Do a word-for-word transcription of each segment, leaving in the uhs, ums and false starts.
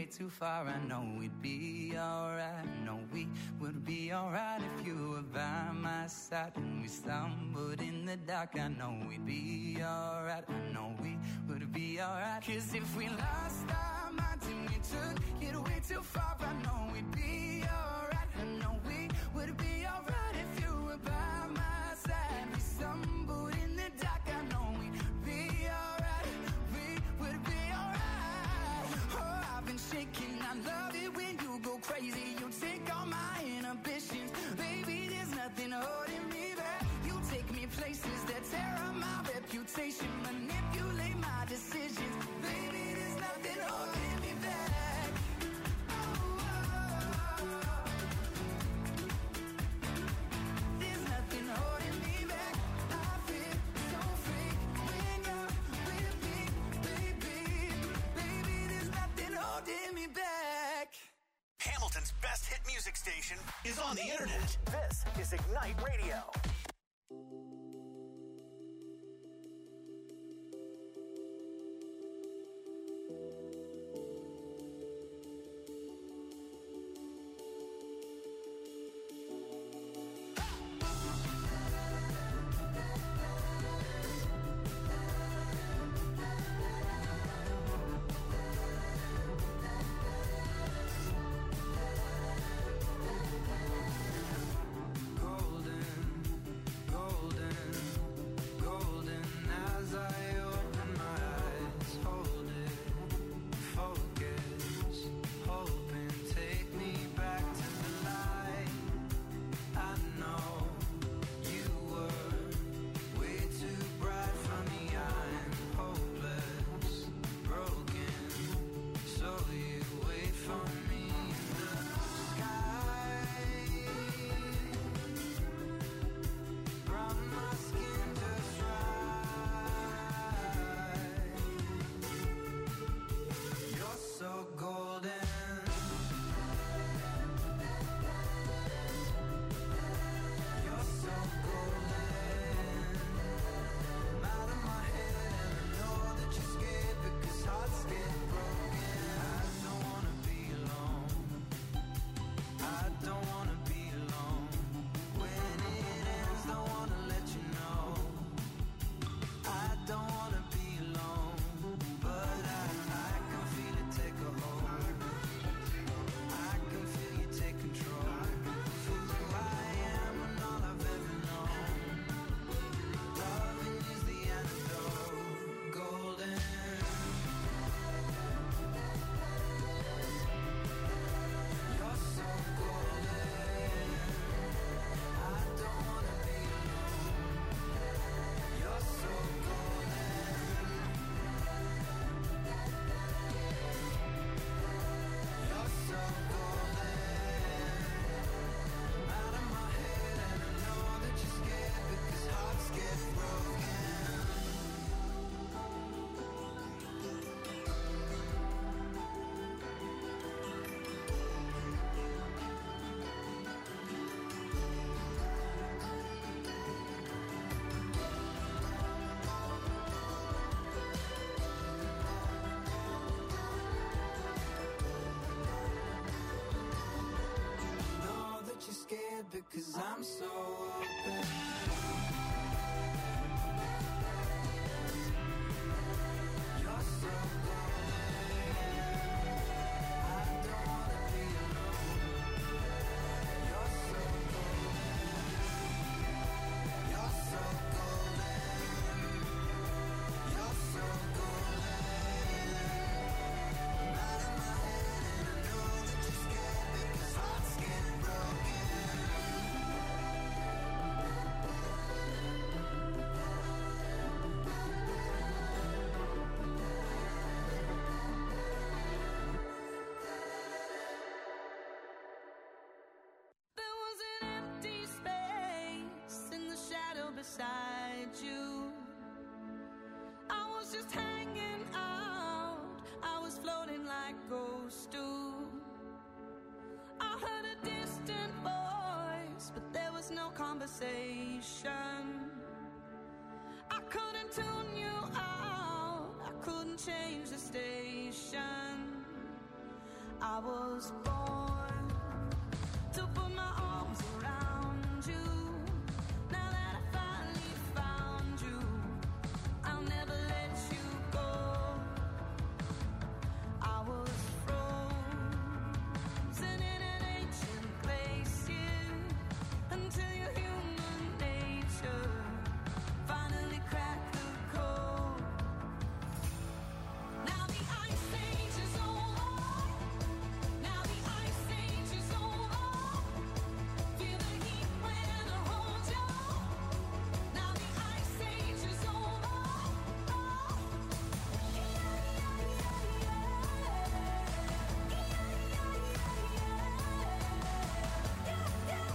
too far. I know we'd be alright. I know we would be alright if you were by my side. When we stumbled in the dark, I know we'd be alright. I know we would be alright. Cause if we lost our minds and we took it way too far, I know we'd be alright. I know we would be alright if you were by my side. We stumbled in the dark, I know we'd be alright. We would be alright. Oh, I've been shaking, I love it when you go crazy. You take all my inhibitions. Baby, there's nothing holding me back. You take me places that tear up my reputation. Manipulate my decisions. Baby, there's nothing holding me back. Oh, oh, oh. There's nothing holding me back. I feel so free when you're with me, baby. Baby, there's nothing holding me back. Hamilton's best hit music station is on the internet. This is Ignite Radio. Because I'm so open. You're so golden. I don't wanna be alone. You're so golden. You're so golden. You're so golden. I'm out of my head and I know that you're scared because hearts get broken. Beside you, I was just hanging out, I was floating like ghosts do. I heard a distant voice, but there was no conversation. I couldn't tune you out, I couldn't change the station. I was born to put my arms around you. Now that I finally found you, I'll never let you go. I was frozen in an ancient place, yeah, until your human nature finally cracked the code. Now the ice age is over. Now the ice age is over. Feel the heat when I hold you. Now the ice age is over. Oh. Yeah, yeah, yeah, yeah. Yeah, yeah, yeah, yeah.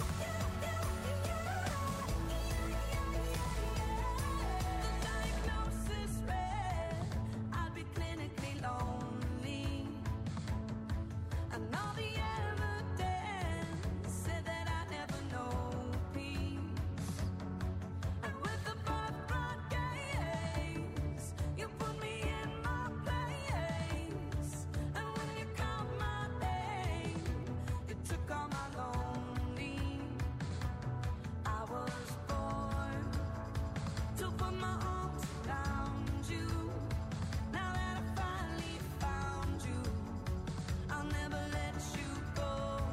The diagnosis read I'd be clinically lonely, and all the evidence said that I'd never know peace. And with the birth brought gaze, you put me in my place. And when you called my name, you took all my lonely. I was born to put my arms around you. Now that I finally found you, I'll never let you go.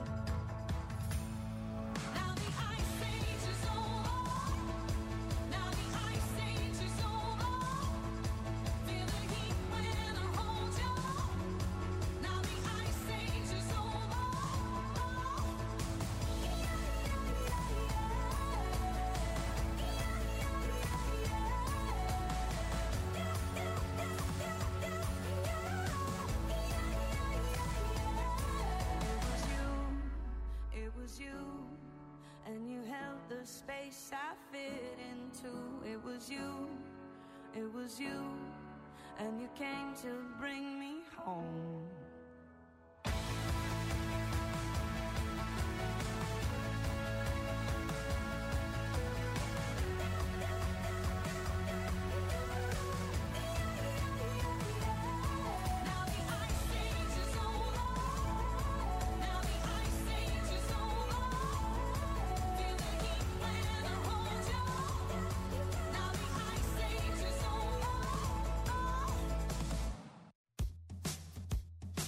Now the ice age is over. Now the ice age is over. Feel the heat when I hold you. Now the ice age is over. Oh. Yeah, yeah, yeah, It was you, and you held the space I fit into. It was you, it was you, and you came to bring me home. Now the ice age is over. Now the ice age is over. Feel the heat when I hold you. Now the ice age is over. Oh.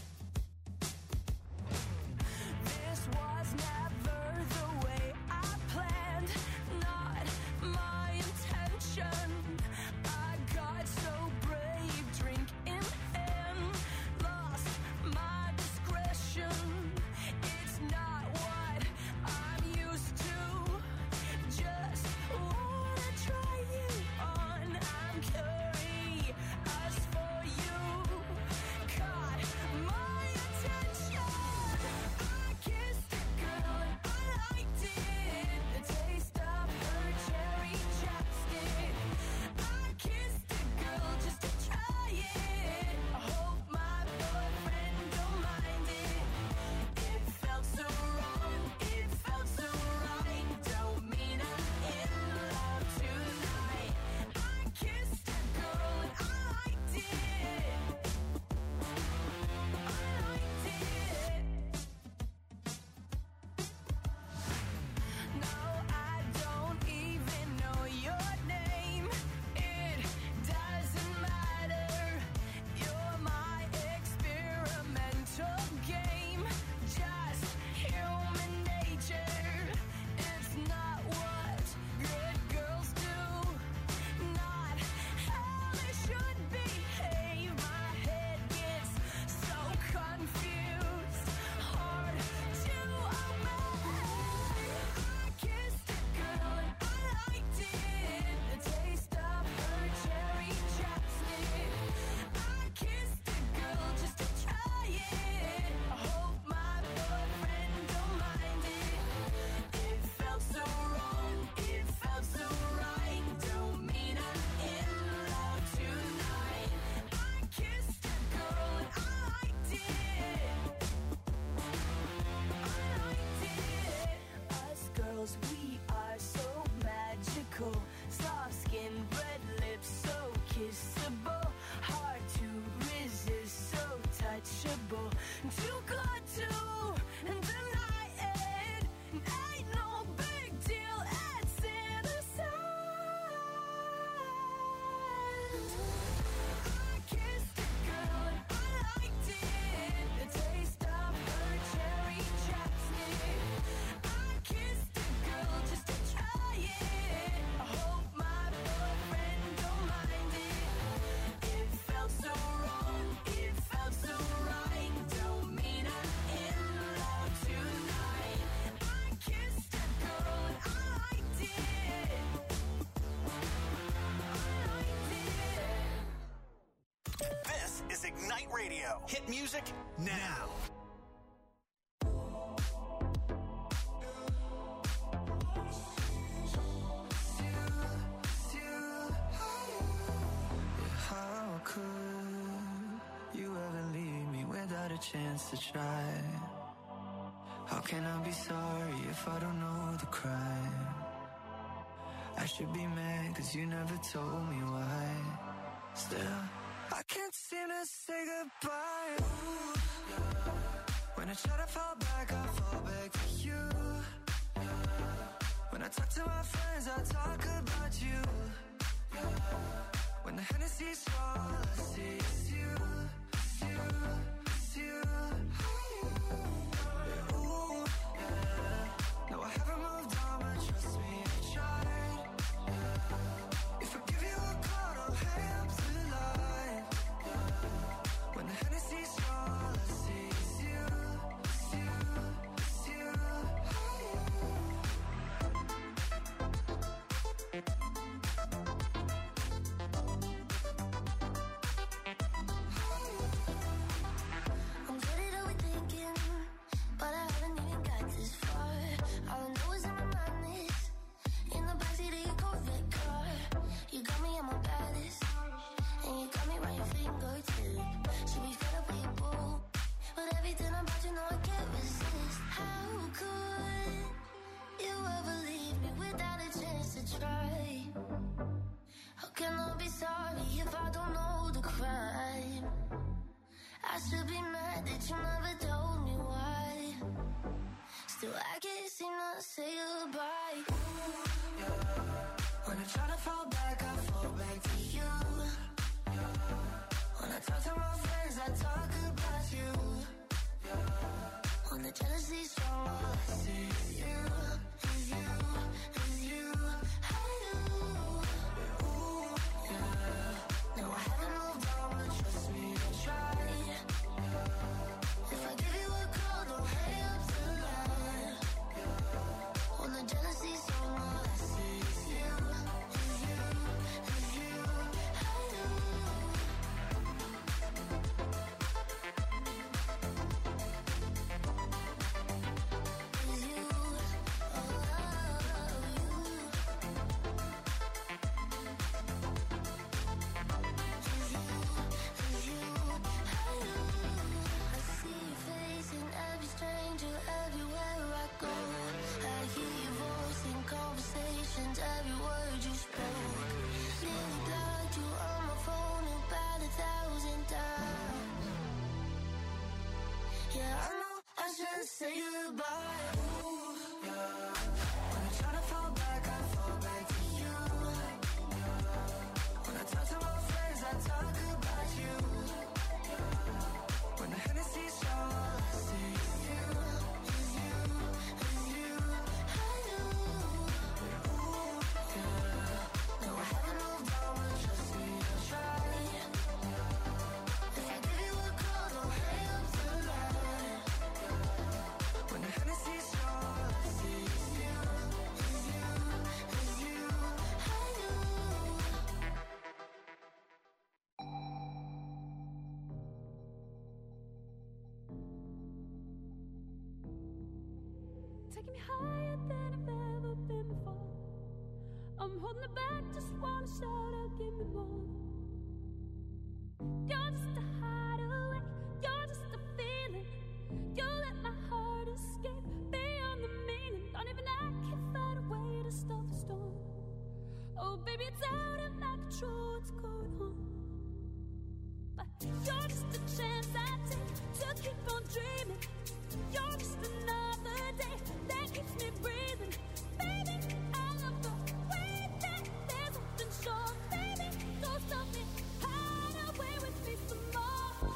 is Ignite Radio. Hit music now. How could you ever leave me without a chance to try? How can I be sorry if I don't know the crime? I should be mad cause you never told me why. Still, I can't seem to say goodbye. Ooh, yeah. When I try to fall back, I fall back to you. Yeah. When I talk to my friends, I talk about you. Yeah. When the Hennessy's all I see is you, it's you, it's you. Yeah, ooh, yeah. No, I haven't moved on, but trust me, I tried. Yeah. If I give you a call, don't hang up the line. Yeah. When the Hennessy's all I see is you, it's you, it's you. I'm good at overthinking, but I haven't even got this far. All I know is in my mind is in the backseat of your Corvette car. You got me at my baddest, and you got me right your fingertip. Should be fed up with your boo, but everything about you know I can't resist. How could you ever leave me without a chance to try? How can I be sorry if I don't know the crime? I should be mad that you never told me why. Still, I can't seem to say goodbye. Ooh, yeah. When I try to fall back, I fall back to you. Yeah. When I talk to my friends, I talk about you. Yeah. When the jealousy's strong, all I see is you, is you, is you. I do. Ooh, yeah. No, I haven't moved on, but trust me, I tried. If I give you a call, don't hang up the line. When the jealousy's strong, all I see is you, is you, is you. I do. Is you, oh, you. Is you, is you. I do. I see your face in every stranger, everywhere I go. I hear your voice in conversations, every word you spoke. Nearly blocked you on my phone about a thousand times. Yeah, I know I should say goodbye. Ooh, yeah. When I try to fall back, I fall back to you. Yeah. When I talk to my friends, I talk about you. When the Hennessy's all I see is you, is you, is you. I do. Ooh, yeah. No, I haven't moved on, but trust me, I tried. If I give you a call, don't hang up the line. When the Hennessy's all I see is you, is you, is you. I do. Taking me higher than I've ever been before. I'm holding it back, just wanna shout out, give me more. You're just a hideaway, you're just a feeling. You let my heart escape beyond the meaning. Don't even I can find a way to stop the storm. Oh baby, it's out of my control, what's going on? But you're just a chance I take to keep on dreaming. You're just another day that keeps me breathing. Baby, I love the way that there's something sure. Baby, don't stop me, hide away with me some more.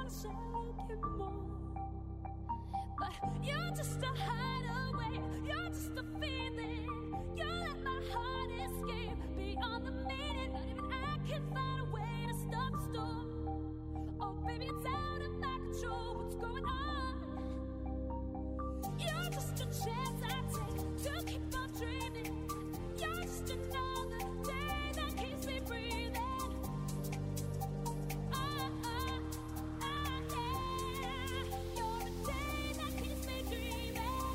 show you more. But you're just a hideaway, you're just a feeling. You let my heart escape beyond the meaning. Not even I can find a way to stop the storm. Oh baby, it's out of my control. What's going on? You're just a chance I take to keep on dreaming. You're just another day that keeps me breathing. Oh, oh, oh, yeah. You're a day that keeps me dreaming.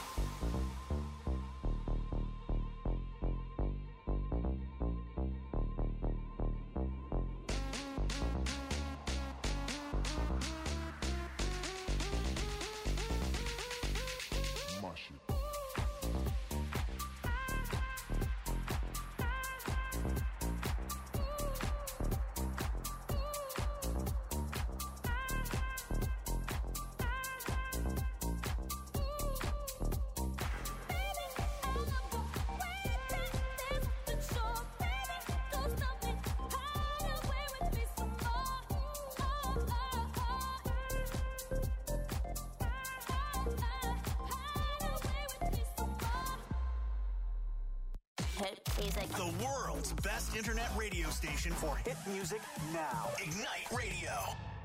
The world's best internet radio station for hit music now. Ignite Radio.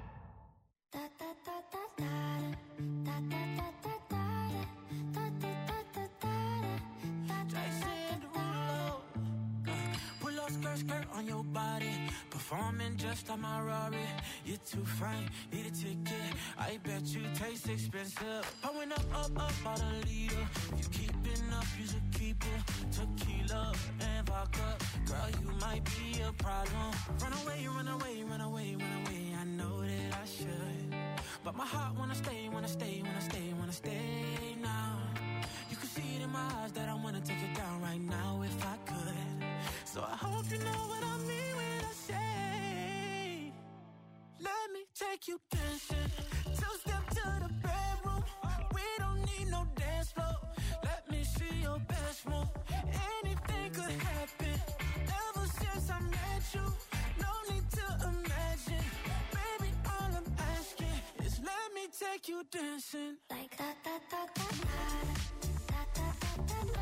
Jason Derulo. Pull up skirt, skirt on your body. Performing just like my Rari. You're too fine, need a ticket. I bet you taste expensive. Pouring up, up, up, out a leader. If you keeping up, you should keep it. Tequila and vodka. Girl, you might be a problem. Run away, run away, run away, run away. I know that I should. But my heart wanna stay, wanna stay, wanna stay, wanna stay now. You can see it in my eyes that I wanna take it down right now if I could. So I hope you know what I mean when I say, let me take you dancing. Two step to the bedroom. We don't need no dance floor. Let me see your best move. Anything could happen. Ever since I met you, no need to imagine. Baby, all I'm asking is let me take you dancing. Like da da da da da da da da da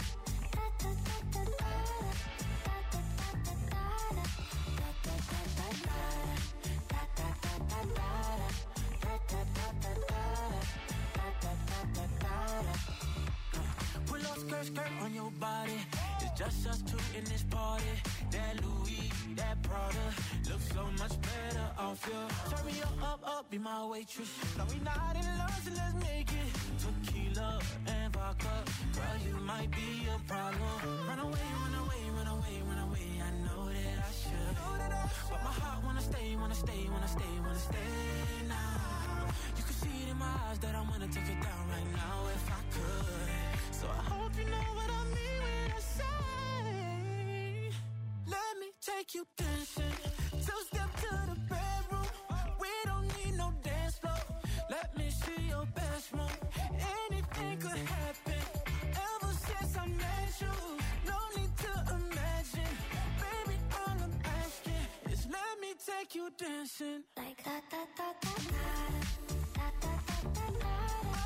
Pull up skirt, skirt on your body. It's just us two in this party. That Louis, that Prada looks so much better off you. Turn me up, up, up, be my waitress. No, we not in love, so let's make it. Tequila and vodka. Girl, you might be a problem. Run away, run away, run away, run away. I know that I should. But my heart wanna stay, wanna stay, wanna stay, wanna stay now. You can see it in my eyes that I wanna take it down right now if I could. So I hope you know what I mean when I say, let me take you dancing. Two step to the bedroom. We don't need no dance floor. Let me see your best move. Anything could happen. Ever since I met you, no need to imagine. Baby, all I'm asking is let me take you dancing. like da da da da da da da da da da.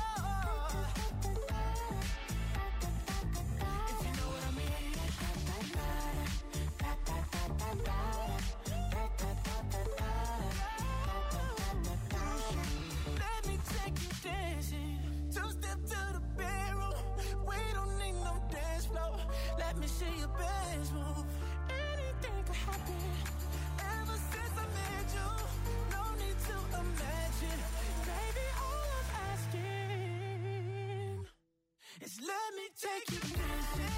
Let me take you dancing. Two step to the bedroom. We don't need no dance floor. Let me see your best move. Anything could happen. Ever since I met you, no need to imagine. Baby, all I'm asking is let me take you dancing.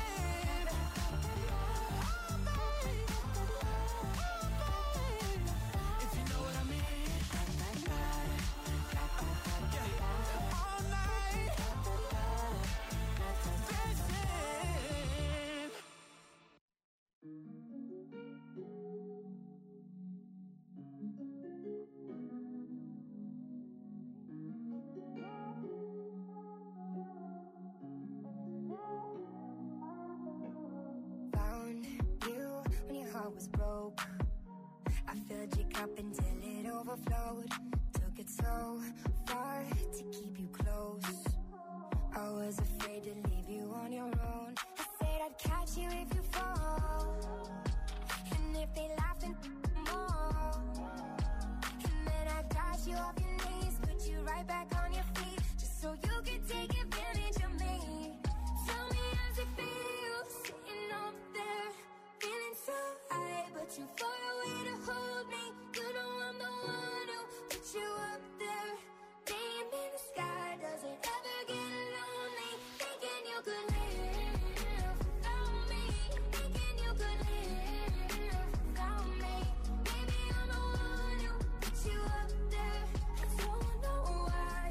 Found you when your heart was broke. I filled your cup until it overflowed. Took tried so far to keep you close. I was afraid to leave you on your own. I said I'd catch you if you fall, and if they laugh then more. And then I got you off your knees, put you right back on your feet, just so you could take advantage of me. Tell me how's it feel, sitting up there, feeling so high, but you far away to hold me. You know I'm the one who put you up there, name in the sky. Does it ever get lonely, thinking you could live without me, thinking you could live without me? Baby, I'm the one who put you up there. I don't know why,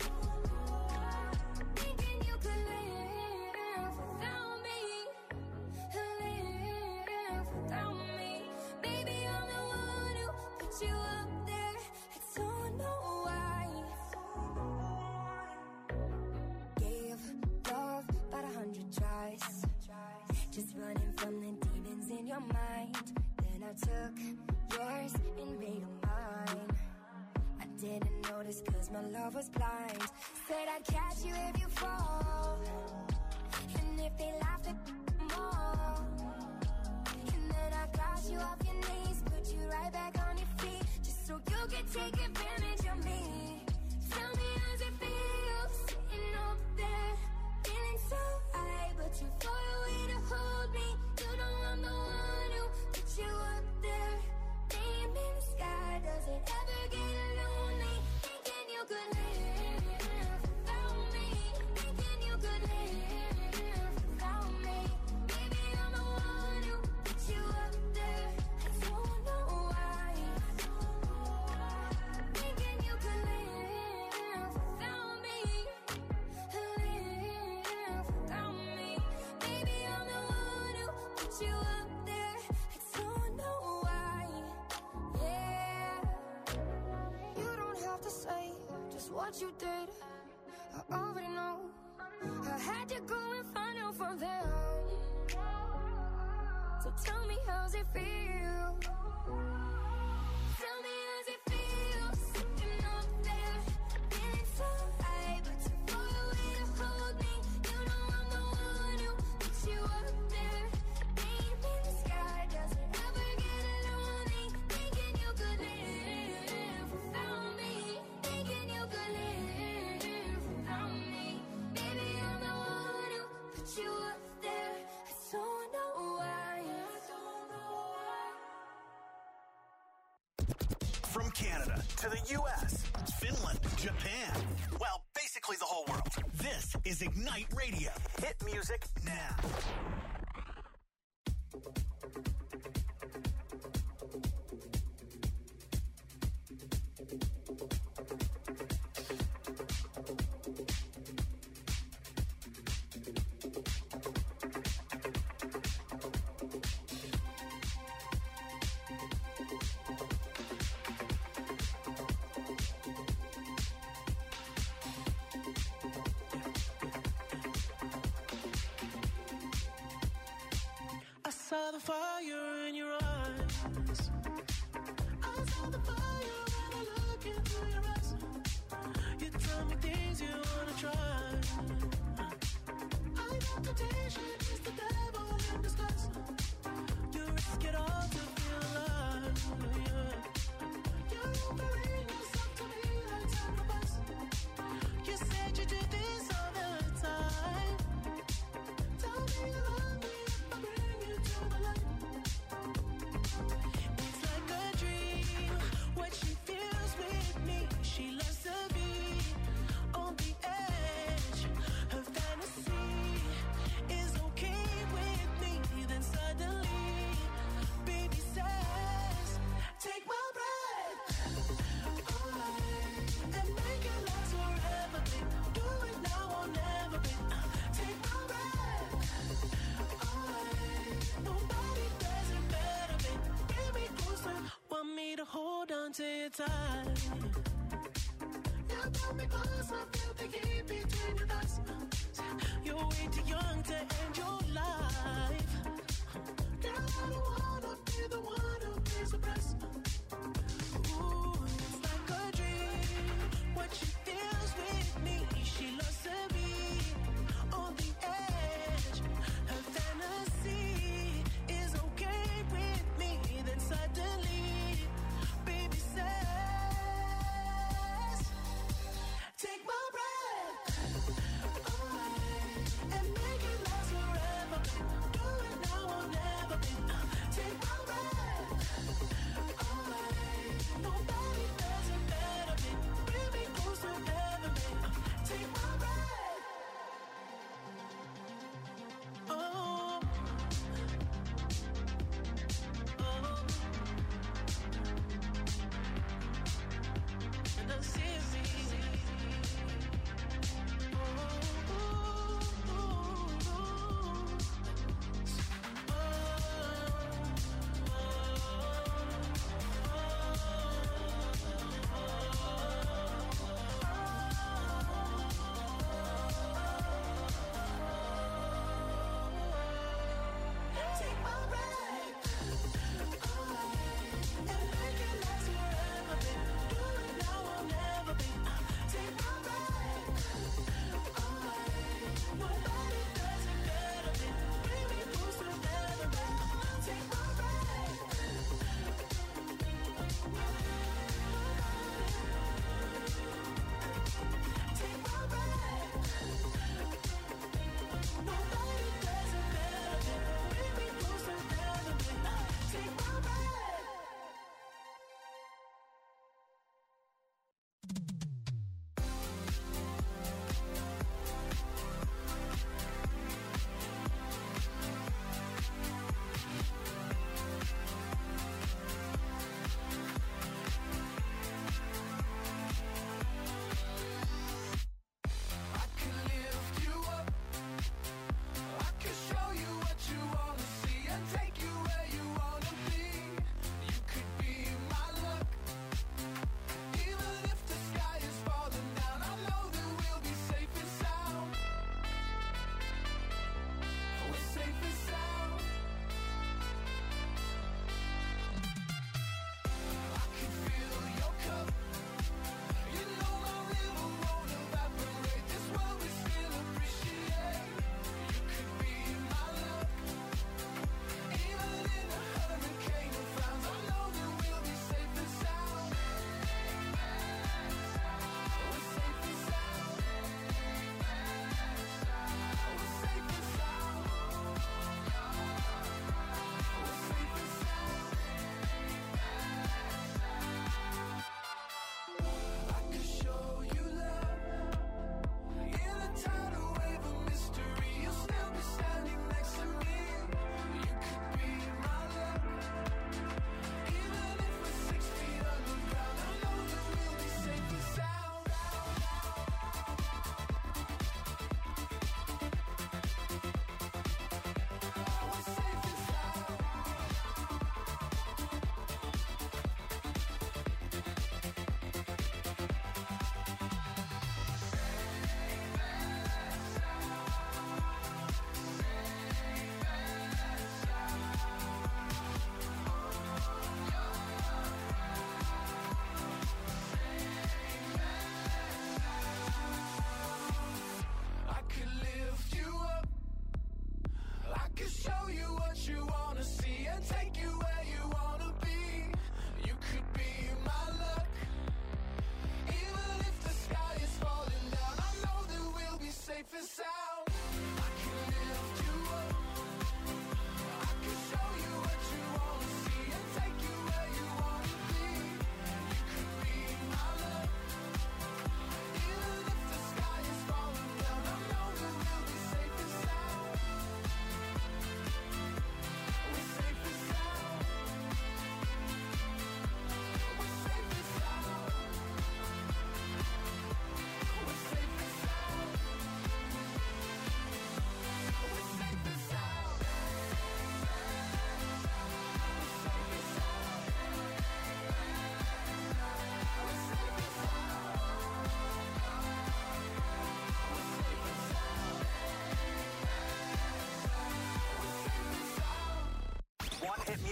thinking you could live without me, live without me. Baby, I'm the one who put you up there. I don't know why. Gave love about a hundred tries, just running from the demons in your mind. Then I took yours and made them mine. I didn't notice cause my love was blind. Said I'd catch you if you fall, and if they laugh at more. And then I got you off your knees, put you right back on your feet, just so you could take advantage of me. Tell me how's it feel, sitting up there, feeling so high, but you far away to hold me. You know I'm the one who put you up there, name in the sky. Does it ever get lonely, thinking you could live without me, thinking you could live without me? Baby, I'm the one who put you up there. I don't know why, thinking you could live without me, live without me. Baby, I'm the one who put you up there. I don't know why. Yeah, you don't have to say just what you did, I already know. I had to go and find out from them. So tell me how's it feel, tell me how's it feel, sitting up there, feeling so high, but you far away to hold me. You know I'm the one who put you up there, name in the sky. Does it ever get lonely, thinking you could live without me, thinking you could live without me? Baby, I'm the one who put you up there. I don't know why, I don't know why. From Canada to the U S, Finland, Japan, well, basically the whole world. This is Ignite Radio. Hit music now. I saw the fire in your eyes. I saw the fire when I look into your eyes. You tell me things you wanna try. I know temptation is the devil in disguise. You risk it all to feel alive. Yeah. You're offering yourself to me like sacrifice. You said you do this all the time. Tell me you love me if I bring you to the light. It's like a dream what she feels with me. She loves to be on the edge. Her fantasy is okay with me. Then suddenly, baby says, take my breath away and make it last forever, babe. Do it now or never, babe. Take my breath away. Nobody does it better, babe. Bring me closer. Want me to hold on to your tight. You pull me close, I feel the heat between your thighs. You're way too young to end your life. Girl, I don't wanna be the one who pays the price. Ooh, it's like a dream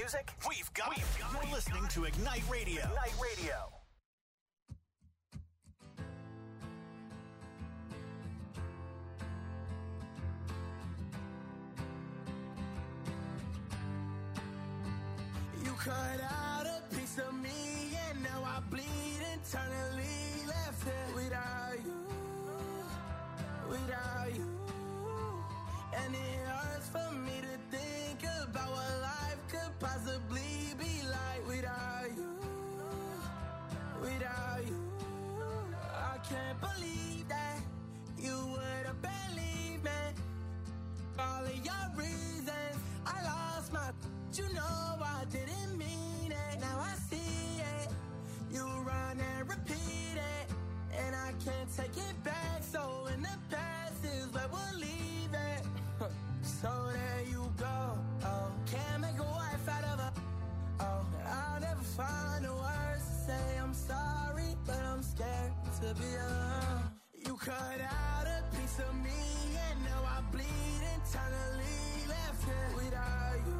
music? We've got it. You're listening to Ignite Radio. Ignite Radio. You cut out a piece of me, and now I bleed internally. Left it without you, without you. And it hurts for me to think about what life could possibly be like without you, without you. I can't believe that you would have believed me. All of your reasons, I lost my. You know I didn't mean it. Now I see it. You run and repeat it, and I can't take it back. So in the past is where we'll leave it. So there you go. Oh, can't make a wife out of her. Oh, I'll never find the words to say I'm sorry, but I'm scared to be alone. You cut out a piece of me, and now I bleed internally. Left it without you,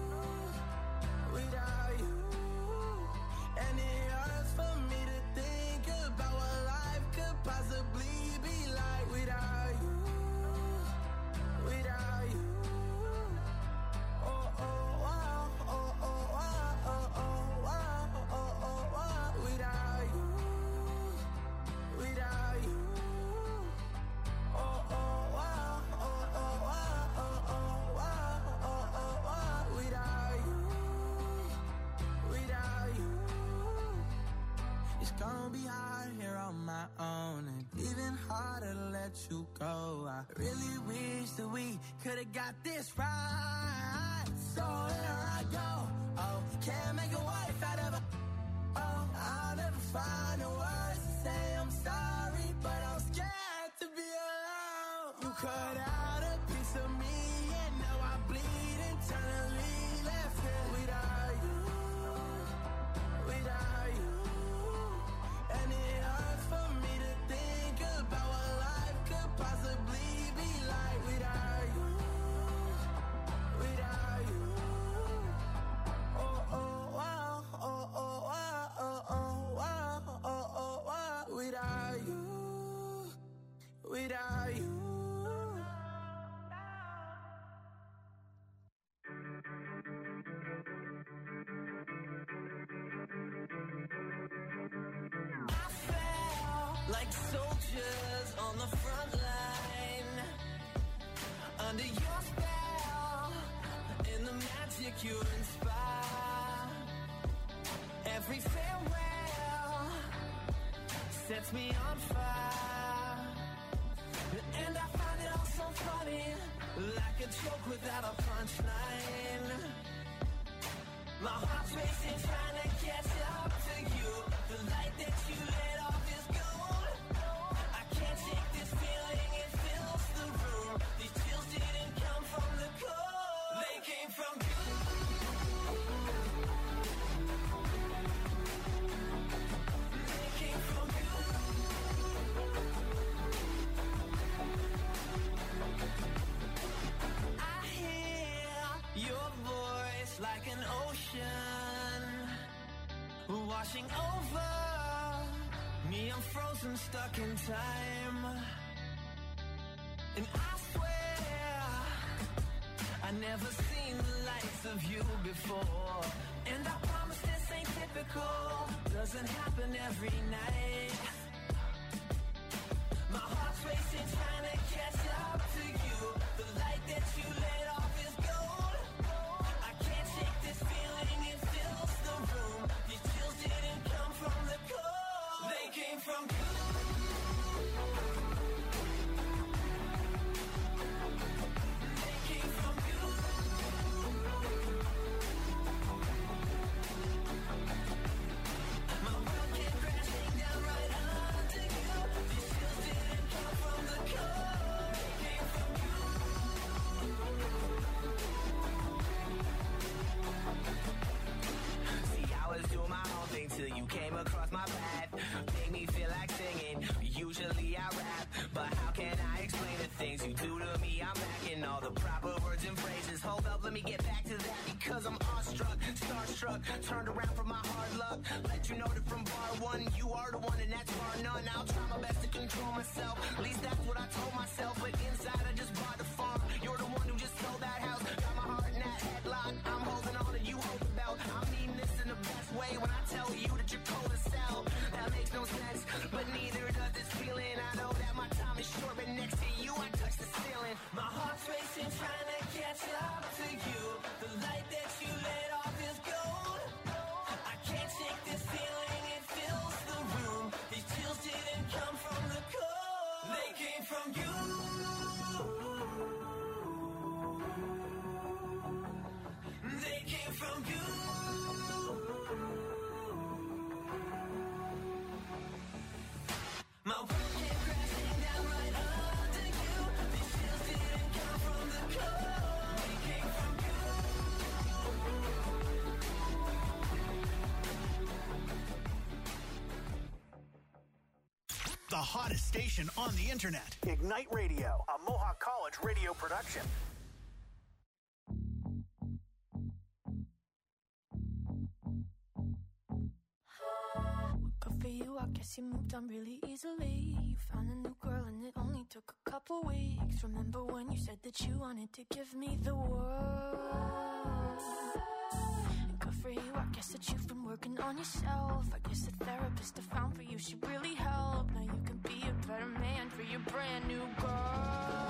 without you. And it hurts for me to think about what life could possibly be like without you, without you. Oh, oh, wow, oh, oh, wow, oh, oh, wow, oh, oh, wow, without you, without you. Oh, oh, wow, oh, oh, wow, oh, oh, wow, oh, oh, wow, without you, without you. It's gonna be hard here on my own, and even harder to let you go. I really wish that we could've got this right. So here I go. Oh, can't make a wife out of her. Oh, I'll never find the words to say I'm sorry, but I'm scared to be alone. You cut out a piece of me, and now I bleed internally. Left it without you, without you. And it hurts for me to think about what life could possibly be like without you, without you. Oh, oh, wow, oh, oh, wow, oh, oh, wow, oh, oh, wow, without you, without you. I fell like soldiers on the front line, under your spell, in the magic you inspire. Every farewell sets me on fire, and I find it all so funny, like a joke without a punchline. My heart's racing, trying to catch up to you. The light that you let off is gold. I can't shake this feeling, it fills the room. These chills didn't come from the cold, they came from you. They came from you. I hear your voice like an ocean washing over me. I'm frozen, stuck in time, and I swear I never seen the likes of you before. And I promise this ain't typical, doesn't happen every night. My heart's racing, trying to catch up to you. The light that you let off is gold. I can't shake this feeling, it fills the room. These chills didn't come from the cold, they came from you. They came from you. My world came crashing down right under you. These chills didn't come from the cold, they came from you. See, I was doing my own thing till you came across my path. Made me feel like singing. Usually I rap, but how can I explain the things you do to me? I'm lacking all the proper words and phrases. Hold up, let me get back to that because cause I'm awestruck, starstruck, turned around from my hard luck. Let you know that from bar one, you are the one and that's bar none. I'll try my best to control myself, at least that's what I told myself. But inside I just bought the farm, you're the one who just sold that house. Got my heart in that headlock, I'm holding on and you hold the belt. I mean this in the best way when I tell you that you're cold as hell. That makes no sense, but neither does this feeling. I know that my time is short, but next to you I touch the ceiling. My heart's racing, trying to catch up to you. The light that you let off is gold. I can't shake this feeling, it fills the room. These chills didn't come from the cold, they came from you. They came from you. My world came crashing down right under you. These chills didn't come from the cold, they came from you. The hottest station on the internet. Ignite Radio, a Mohawk College radio production. Good for you, I guess you moved on really easily. You found a new girl and it only took a couple weeks. Remember when you said that you wanted to give me the world? And good for you, I guess that you've been working on yourself. I guess the therapist I found for you should really help. Now you can be a better man for your brand new girl.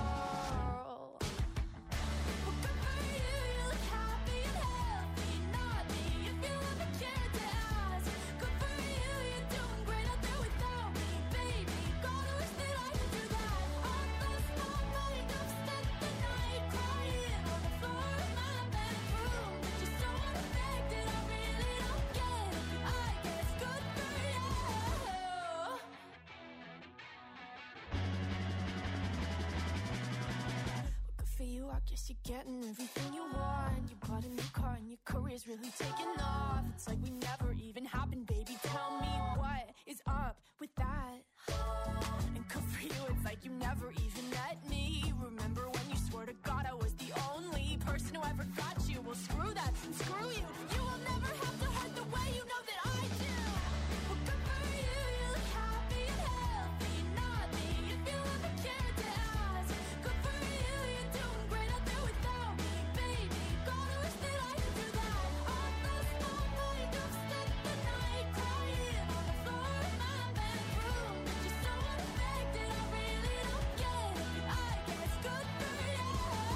Well, good for you, you look happy and healthy. Not me, if you ever cared to ask. Good for you, you're doing great out there without me, baby. God, I wish that I could do that. I lost my mind, I've spent the night crying on the floor of my bedroom. But you're so unaffected, I really don't get it. I guess good for you. Well, good for you, I guess you're getting everything you want. You bought a new car and your career's really taking off. It's like we never even happened, baby. Tell me what is up with that? And good for you, it's like you never even met me. Remember when you swore to God I was the only person who ever got you? Well, screw that and screw you. You will never have to hurt the way you know that I do. Well, good for you, you look happy and healthy. Not me, if you ever cared to ask. Good for you, you're doing great out there without me, baby. God, I wish that I could do that. I lost my mind, I've spent the night crying on the floor of my bedroom. But you're so unaffected, I really don't get it. I guess good for you.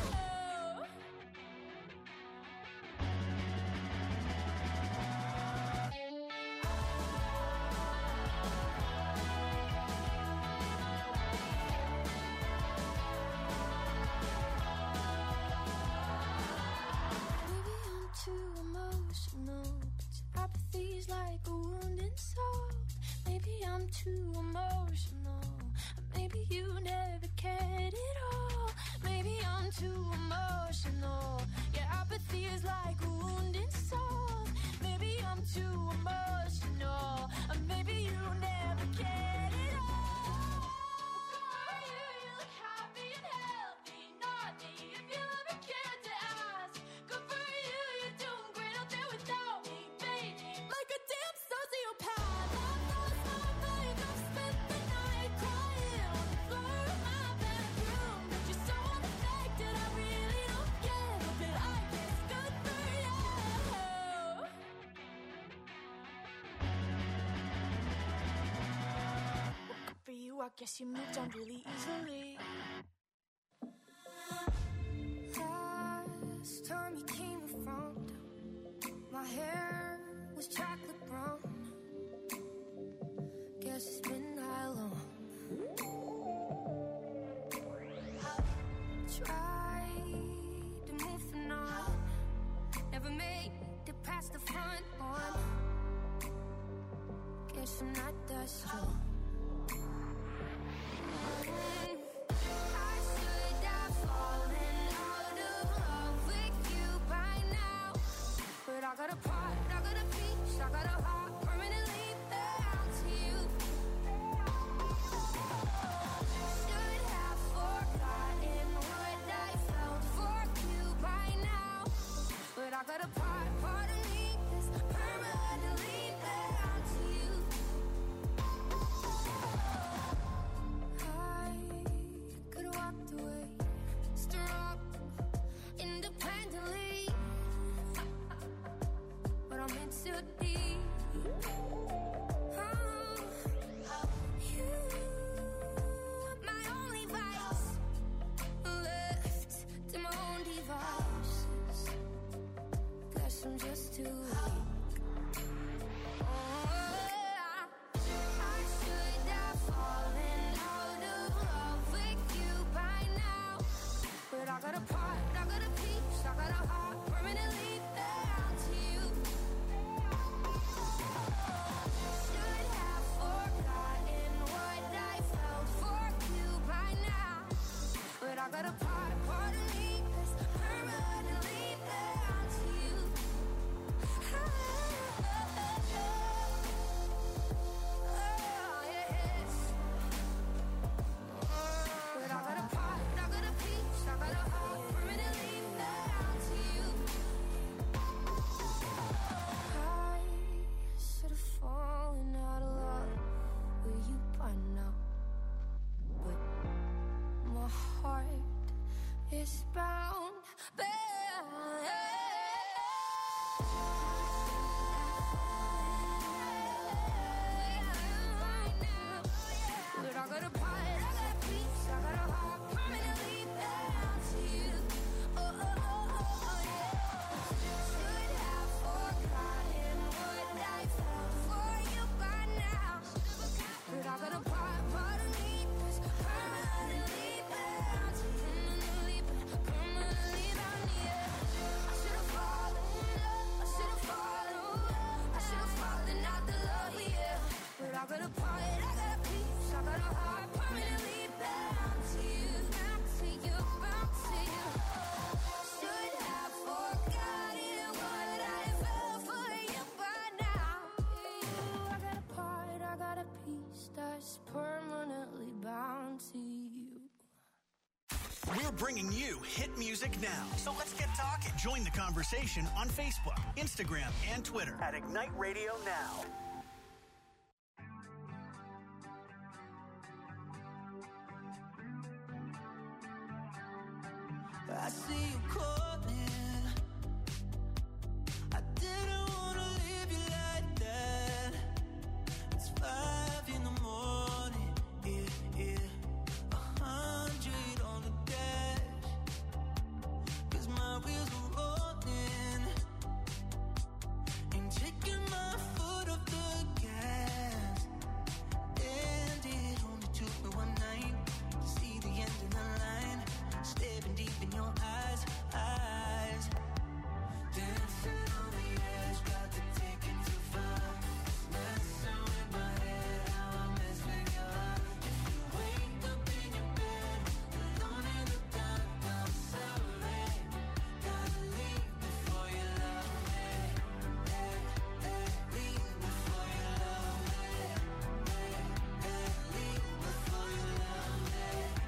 Maybe I'm too emotional, but your apathy's like a wounded soul. Maybe I'm too emotional, or maybe you never cared at all. Maybe I'm too emotional, your apathy is like a wounded soul. Maybe I'm too emotional, or maybe you never cared at all. Good for you, you look happy and healthy. Not me, if you ever cared to ask. Good for you, you're doing great out there without me, baby. Like a damn sociopath. I've lost my mind, I've spent the night crying on the floor of my bedroom. But you're so unaffected, I really don't get it. But I guess good for you. Good for you, I guess you moved on really easily. Last time you came around, my hair was chocolate brown. Guess it's been that long. Tried to move the on, never made it past the front one. Guess I'm not that strong. Mm, I should have fallen out of love with you by now. But I got a part, I got a piece, I got a heart permanently bound to you. Should have forgotten what I felt for you by now. But I got a part. eastbound, bound. But I got a part, I got a piece, I got a heart permanently bound to you. Oh, oh, oh, oh, oh, yeah. Should have forgotten what I felt for you by now. But I got a part, part of me that's permanently bound to you. Permanently, permanently bound to you. I should've fallen in love, I should've fallen, I should've fallen out the love with you. But I got a part, I got a piece, I got a heart permanently bound to you, bound to you, bound to you. Should have forgotten what I felt for you by now. I got a part, I got a piece that's permanently bound to you. We're bringing you hit music now. So let's get talking. Join the conversation on Facebook, Instagram, and Twitter At Ignite Radio Now. I see you calling. I didn't wanna leave you like that. It's five in the morning, yeah, yeah. A hundred on the dash, 'cause my wheels are rolling. Ain't taking my foot off the gas. And it only took me one night to see the end of the line. Staring deep in your eyes, eyes. Dancing on the edge, got to take it too far. Messing with my head, how I mess with your heart. If you wake up in your bed, alone in the dark, I'm sorry. Gotta leave before you love me. Hey, hey, leave before you love me. Hey, hey, leave before you love me.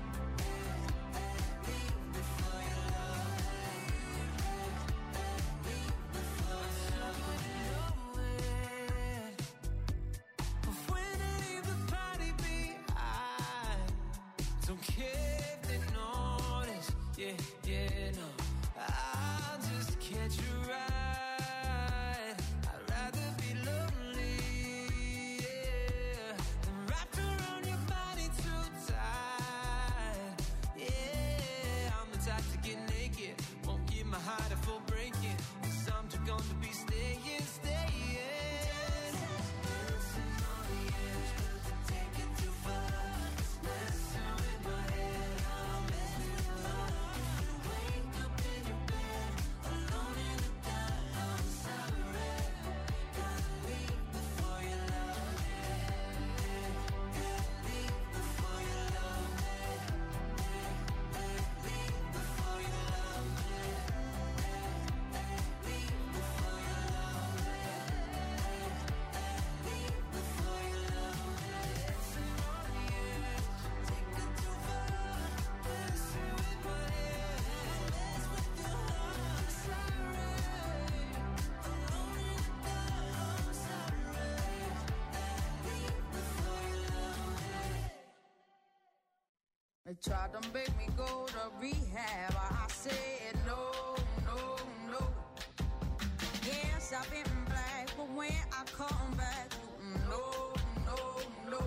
Don't care if they notice, yeah, yeah, no. I'll just catch you right. I'd rather be lonely, yeah, than wrapped around your body too tight. Yeah, I'm the type to get naked, won't give my heart a full breaking. 'Cause I'm too gone to be staying, staying. Dancing on the edge, but to take it too far. Messing with my head, I'm messing with your heart. If you wake up in your bed, alone in the dark, I'm sorry. Gotta leave before you love me. Hey, hey, leave before you love me. Hey, hey, leave before you love me. Hey, hey, leave before you love me. Hey, hey, leave before you love me. Dancing on the edge, take it too far. Messing with my head, mess with your heart. Sorry, alone in the dark, I'm sorry. Hey, leave before you love me. They tried to make me go to rehab. I said no, no, no. Yes, I've been black, but when I come back, no, no, no.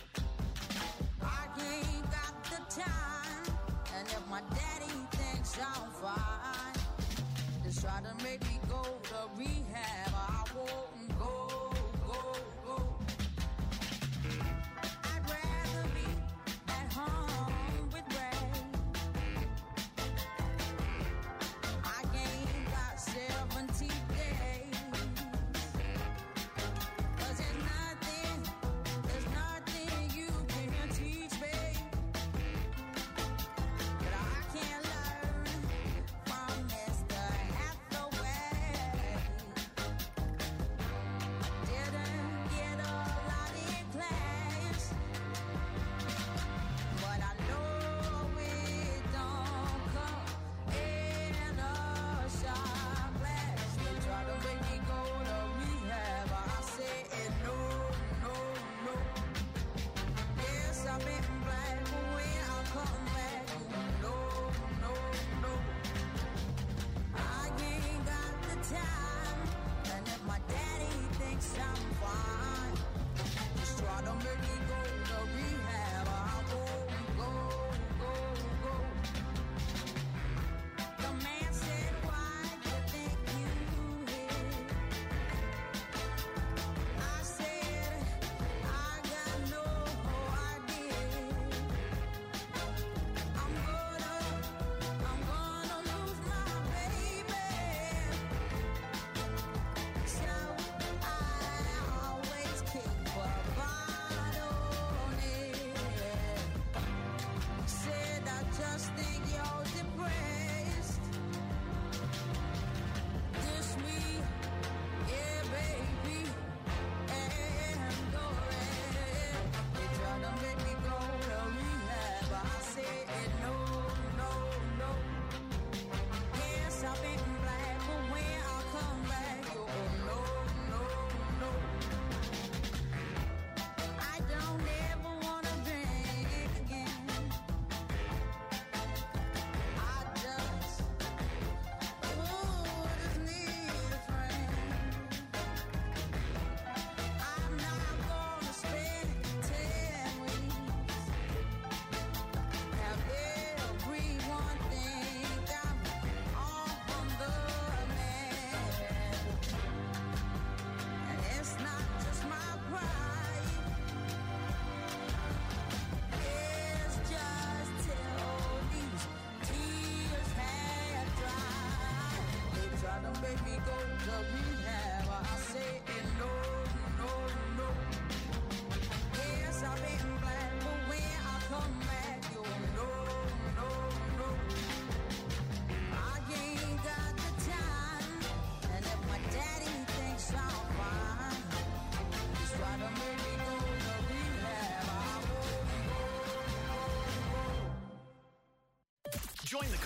I ain't got the time, and if my daddy thinks I'm fine, they try to make me go to rehab. I won't go, go, go. I'd rather be at home with Ray. I ain't got seventy days.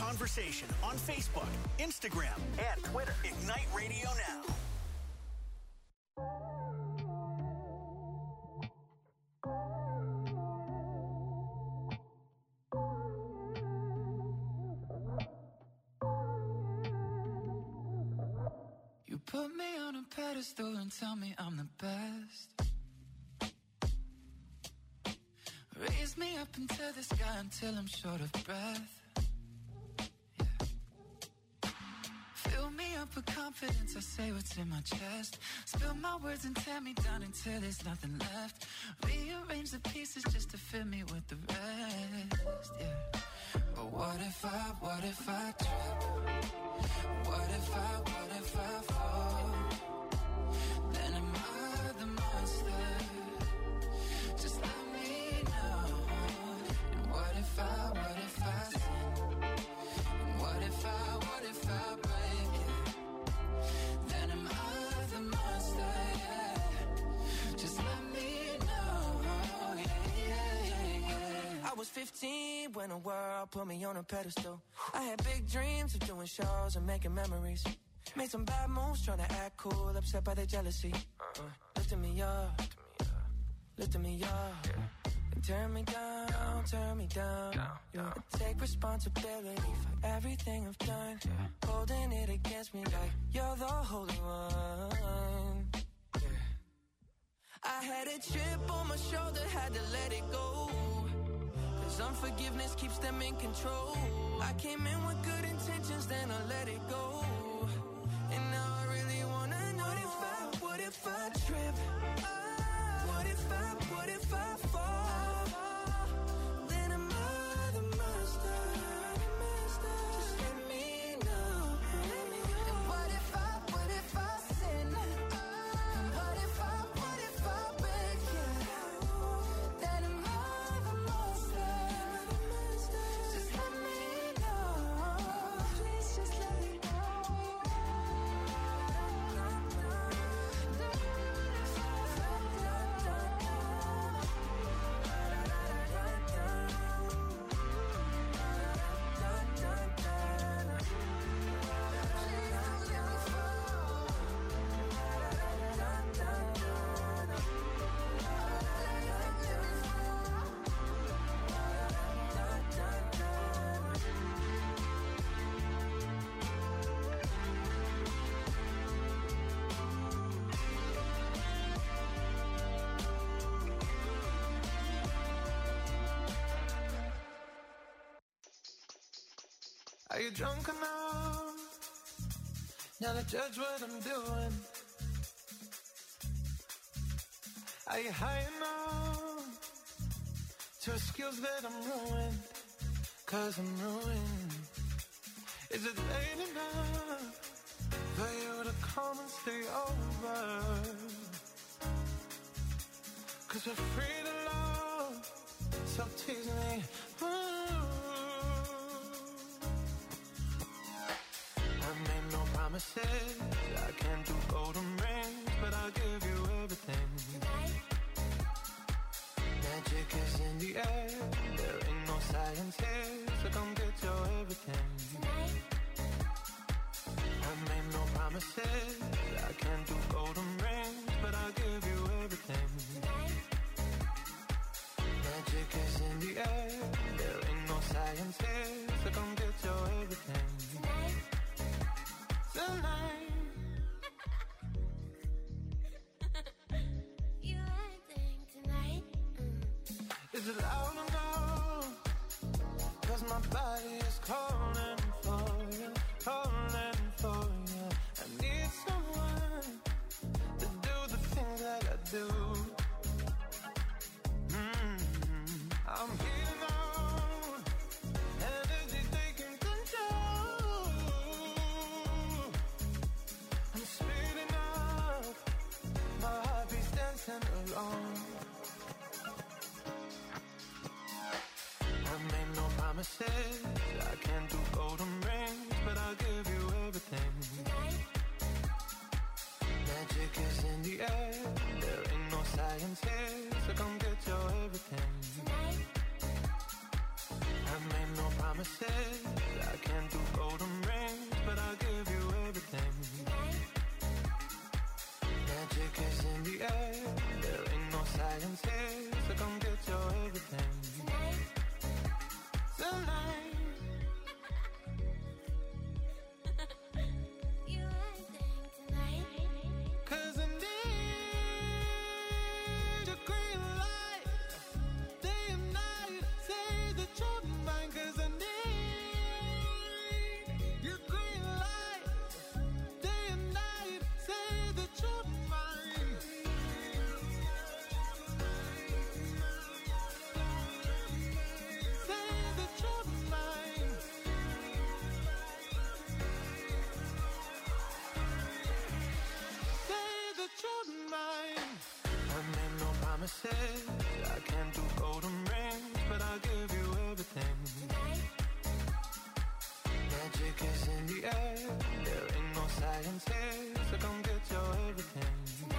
conversation on Facebook, Instagram, and Twitter. Ignite Radio Now. You put me on a pedestal and tell me I'm the best. Raise me up into the sky until I'm short of breath. Yeah. Fill me up with confidence, I say what's in my chest. Spill my words and tear me down until there's nothing left. Rearrange the pieces just to fill me with the rest. Yeah. But what if I, what if I trip? What if I, what if I fall? Then am I the monster? Just let me know. And what if I, what if I sin? And what if I, what if I break it? Then am I the monster? Yeah. Just let me know. Yeah, yeah, yeah, yeah. I was fifteen when the world put me on a pedestal. I had big dreams of doing shows and making memories. Made some bad moves trying to act cool, upset by the jealousy. Uh, lifting me up, lifting me up. And turn me down, turn me down. Yeah. I take responsibility for everything I've done. Holding it against me like you're the holy one. Yeah. I had a chip on my shoulder, had to let it go. Cause unforgiveness keeps them in control. I came in with good intentions, then I let it go. And now I really wanna know, what if I, what if I trip? What if I, what if I fall? Then am I the monster? Just let me know. And what if I, what if I sin? And what if I, what if I break it? Then am I the monster? Just let me know. Please just let me know. Are you drunk enough now to judge what I'm doing? Are you high enough to excuse that I'm ruined? Cause I'm ruined. Is it late enough for you to come and stay over? Cause we're free to love, so tease me. Ooh. I made no promises, I can't do golden rings, but I'll give you everything. Tonight. Magic is in the air, there ain't no science here, so come get your everything. Tonight. I made no promises, I can't do golden rings, but I'll give you everything. Tonight. Magic is in the air, there ain't no science here, so come get your everything. Tonight. Tonight. You acting tonight? Mm. Is it loud enough? Cause my body is calling for you, calling for you. I need someone to do the things that I do. Mm-hmm. I'm here now, energy taking control. I'm speeding up, my heart beats dancing along. I made no promises, I can't do golden rings, but I'll give you everything. Tonight. Magic is in the air, there ain't no science here, so come get your everything. Tonight. I made no promises. promises. I can't do golden rings, but I'll give you everything. Magic is in the air. There ain't no science here, so come get your everything. Tonight. You everything tonight. Cause I need your green light. Day and night, say that you're mine. Cause I need your green light. Day and night, say that you're mine. Say that you're mine. Say that you're mine. I made no promises. I can't do golden rings, but I'll give you everything. Magic is in the air. There ain't no science here, so come get your everything.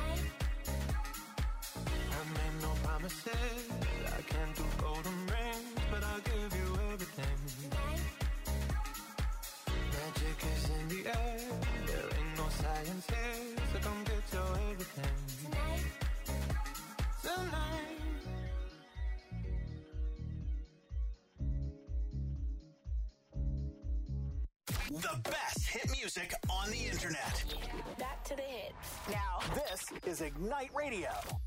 I made no promises. I can't do golden rings, but I'll give you everything. Magic is in the air. There ain't no science here, so come get your everything. Tonight. The best hit music on the internet. Back to the hits. Now, this is Ignite Radio.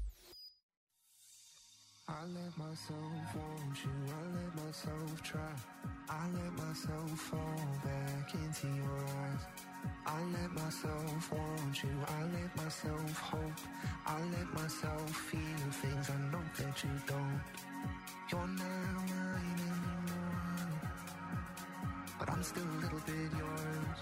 I let myself want you, I let myself try. I let myself fall back into your eyes. I let myself want you, I let myself hope. I let myself feel things I know that you don't. You're not mine anymore, but I'm still a little bit yours.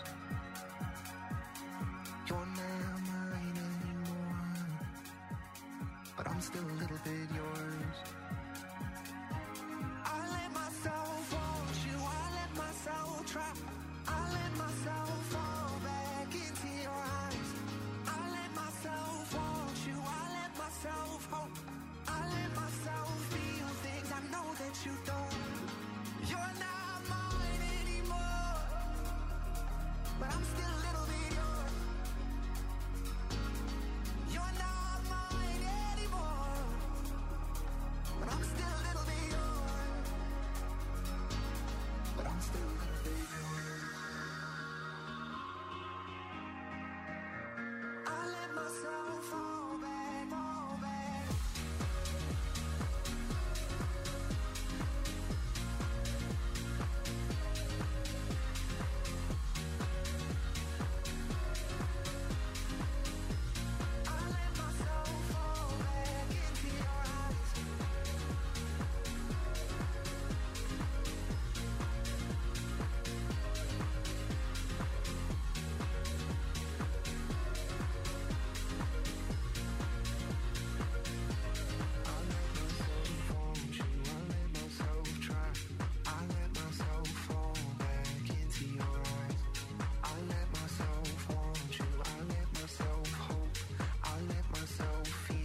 You're not mine anymore, but I'm still a little bit yours. I let myself want you, I let myself try.